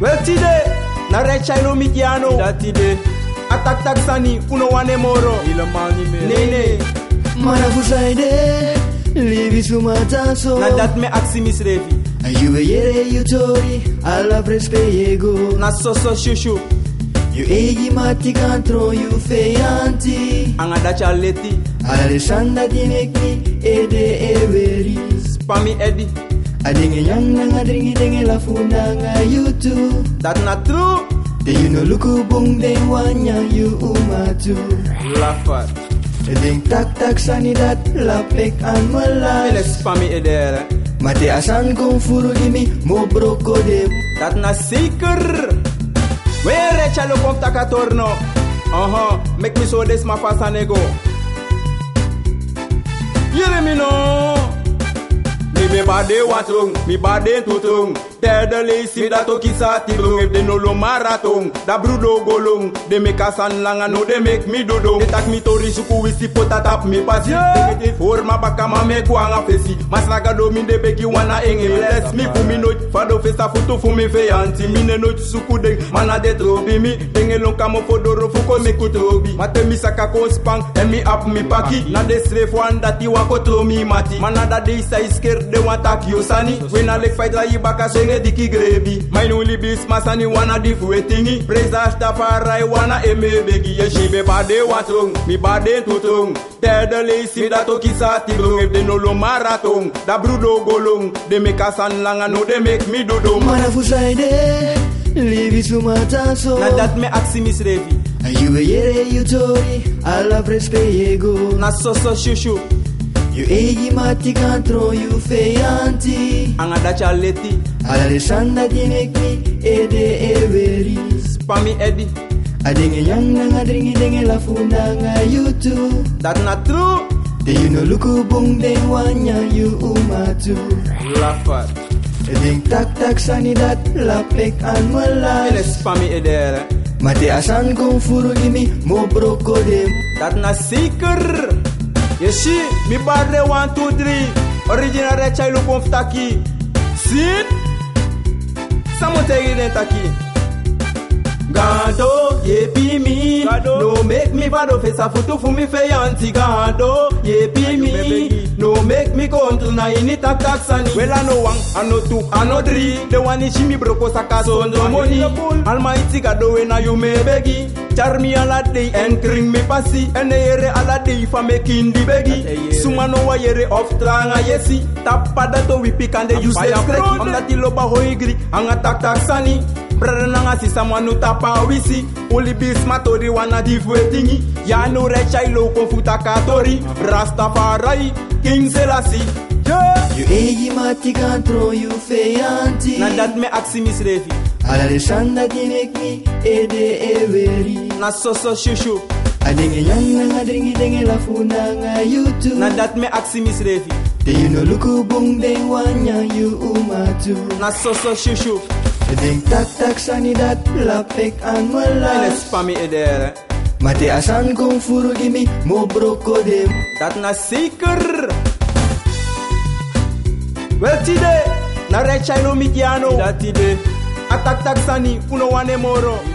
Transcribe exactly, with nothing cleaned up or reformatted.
Well today, na recha ilo mikiano. Dat idee. Atak tak sani, uno wane moro. Helemaal niet meer. Nee nee. Mana fusaide, livi sumataso. Na dat me aksi misrevi. You yere you tori, alla prespe yego. Na so so shushu. You egi mati kantro you feyanti. Anga dacha leti. Alessandra di mekni ede everi. Spami edi. Adinge yang nanga dringi denge la fundanga YouTube. Dat na true. De you no luku bung de wanya you umatu. Lafat. Ding tak tak sani dat lapek an Ele malas. spami edere. Mate asan kong furu gimi mo broko de. Dat na zeker. We recha lo kom takatorno. Aha, make me so des ma fasanego. Yere mi no. Mi me bade watung, mi bade tutung. Terde leisi da to kisa tilung. If de no lo marathon, da brudo golung. De me kasan langa no de make me dodo. De tak mi tori suku wisi potatap mi pasi. De te forma baka ma me kuanga fesi. Mas raga do mi de beki wana enge. Bless mi fu mi noit, fado festa futu fu mi feyanti. Mi ne noit suku deng, mana de trobi mi. Denge lon kamo fodoro fuko me kutrobi. Mate mi saka ko spang, en mi ap mi paki. Na de sref wan dati wako tro mi mati. Mana da de isa isker de wan tak yo sani. When I like fight la yibaka senge diki grebi. My newly bis masani wana difu etingi. Praise Rastafari wana eme begi. Yeshi be bade watung, mi bade tutung. Terde leisi da to kisa tilung. If de no lo marathon, da brudo golung. De me kasan langa no de make me dodo. Mana fusaide, livi sumataso. Na dat me aksi misrevi. You yere you tori, alla prespe yego. Na so so shushu. You egi mati kantro you feyanti. Anga dacha leti. Alessandra di mekni ede everi. Spami edi. Adinge yang nanga dringi denge la fundanga YouTube. Dat na true. De you no luku bung de wanya you umatu. Lafat. Ding tak tak sani dat lapek an Ele malas. spami edere. Mate asan kong furu gimi mo broko dem. Dat na zeker. Yeshi, mi barre one, two, three. Original recha ilu konf taki. Sin? Samo tegi den taki. Gado, ye be me. Gado. No make me fado fesa futu fu mi feyanti. Gado, ye be me. No make me control na ini tak tak sani. Well I know one, I know two, I know three. The one is me broko saka sondro money. Almighty Gado when I you me begi. Charmi ala day and kring me pasi. And the yere ala day fa making the begi. Sumano wa yere of tranga yesi. Tapada to we pick and they use the screki. Am that iloba hoigri, anga tak tak sani. Brother nanga si someone who tapa wisi. Only bis matori wana difu etingi. Ya no recha ilo konfuta katori. Rastafari, King Selassie. Yeah. You egi mati kantro you feyanti. Na dat me aksi misrevi. Alessandra di mekni ede everi. Na so so shushu. Adinge yang nanga dringi denge la fundanga YouTube. Na dat me aksi misrevi. De you no luku bung de wanya you umatu. Na so so shushu. Ding tak tak sani dat lapek an Ele malas. spami edere. Mate asan kong furu gimi mo broko dem. Dat na zeker. Well today, na recha ilo mikiano. Dat idee. Atak tak sani, uno wane moro.